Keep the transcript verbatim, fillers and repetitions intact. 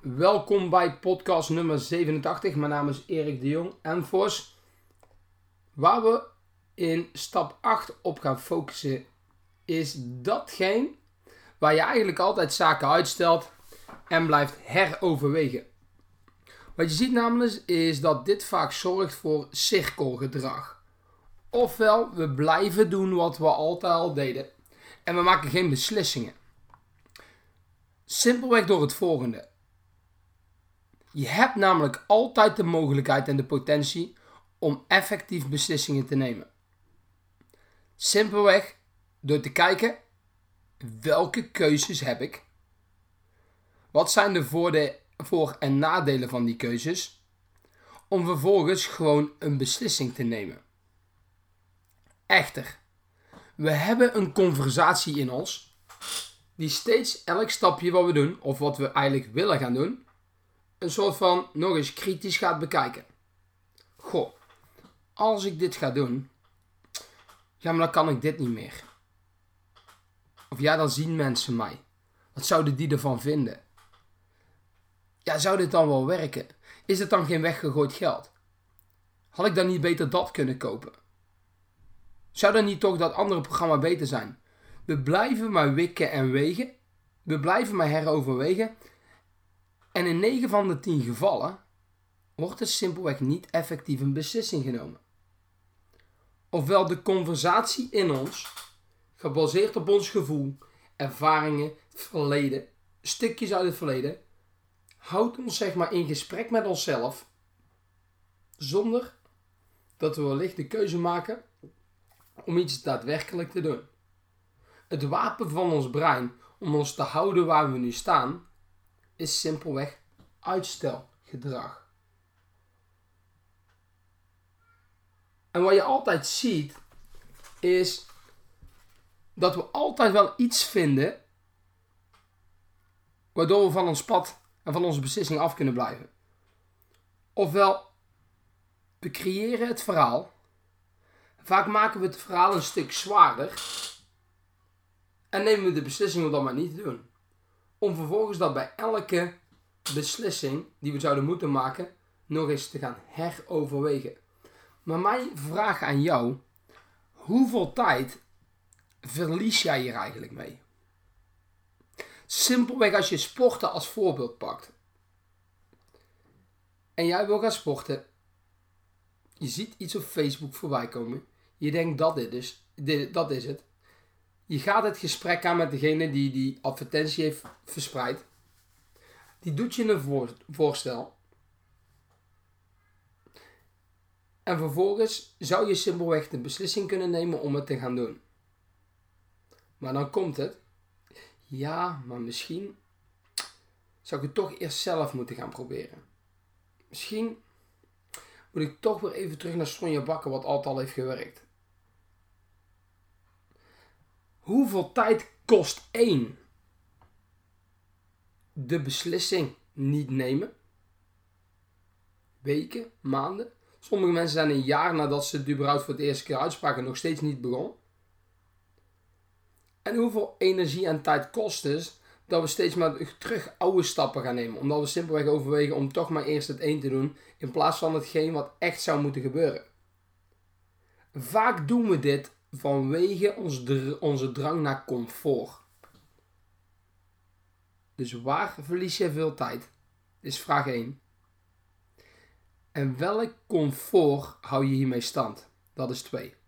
welkom bij podcast nummer zevenentachtig. Mijn naam is Erik de Jong en Vos. Waar we in stap acht op gaan focussen is datgene waar je eigenlijk altijd zaken uitstelt en blijft heroverwegen. Wat je ziet namelijk is dat dit vaak zorgt voor cirkelgedrag. Ofwel, we blijven doen wat we altijd al deden en we maken geen beslissingen. Simpelweg door het volgende. Je hebt namelijk altijd de mogelijkheid en de potentie om effectief beslissingen te nemen. Simpelweg door te kijken, welke keuzes heb ik? Wat zijn de voorde- voor- en nadelen van die keuzes? Om vervolgens gewoon een beslissing te nemen. Echter, we hebben een conversatie in ons die steeds elk stapje wat we doen, of wat we eigenlijk willen gaan doen, een soort van nog eens kritisch gaat bekijken. Goh, als ik dit ga doen, ja, maar dan kan ik dit niet meer. Of ja, dan zien mensen mij. Wat zouden die ervan vinden? Ja, zou dit dan wel werken? Is het dan geen weggegooid geld? Had ik dan niet beter dat kunnen kopen? Zou dan niet toch dat andere programma beter zijn? We blijven maar wikken en wegen. We blijven maar heroverwegen. En in negen van de tien gevallen wordt er simpelweg niet effectief een beslissing genomen. Ofwel de conversatie in ons, gebaseerd op ons gevoel, ervaringen, het verleden, stukjes uit het verleden, houdt ons zeg maar in gesprek met onszelf, zonder dat we wellicht de keuze maken om iets daadwerkelijk te doen. Het wapen van ons brein om ons te houden waar we nu staan, is simpelweg uitstelgedrag. En wat je altijd ziet, is dat we altijd wel iets vinden waardoor we van ons pad en van onze beslissing af kunnen blijven. Ofwel, we creëren het verhaal. Vaak maken we het verhaal een stuk zwaarder en nemen we de beslissing om dat maar niet te doen. Om vervolgens dat bij elke beslissing die we zouden moeten maken nog eens te gaan heroverwegen. Maar mijn vraag aan jou, hoeveel tijd verlies jij hier eigenlijk mee? Simpelweg als je sporten als voorbeeld pakt. En jij wil gaan sporten. Je ziet iets op Facebook voorbij komen. Je denkt dat dit is, dit, dat is het. Je gaat het gesprek aan met degene die die advertentie heeft verspreid. Die doet je een voor, voorstel. En vervolgens zou je simpelweg de beslissing kunnen nemen om het te gaan doen. Maar dan komt het. Ja, maar misschien zou ik het toch eerst zelf moeten gaan proberen. Misschien moet ik toch weer even terug naar Sonja Bakker, wat altijd al heeft gewerkt. Hoeveel tijd kost één de beslissing niet nemen? Weken, maanden? Sommige mensen zijn een jaar nadat ze het überhaupt voor het eerste keer uitspraken nog steeds niet begonnen. En hoeveel energie en tijd kost het dat we steeds maar terug oude stappen gaan nemen. Omdat we simpelweg overwegen om toch maar eerst het een te doen in plaats van hetgeen wat echt zou moeten gebeuren. Vaak doen we dit vanwege ons dr- onze drang naar comfort. Dus waar verlies je veel tijd? Is vraag één. En welk comfort hou je hiermee stand? Dat is twee.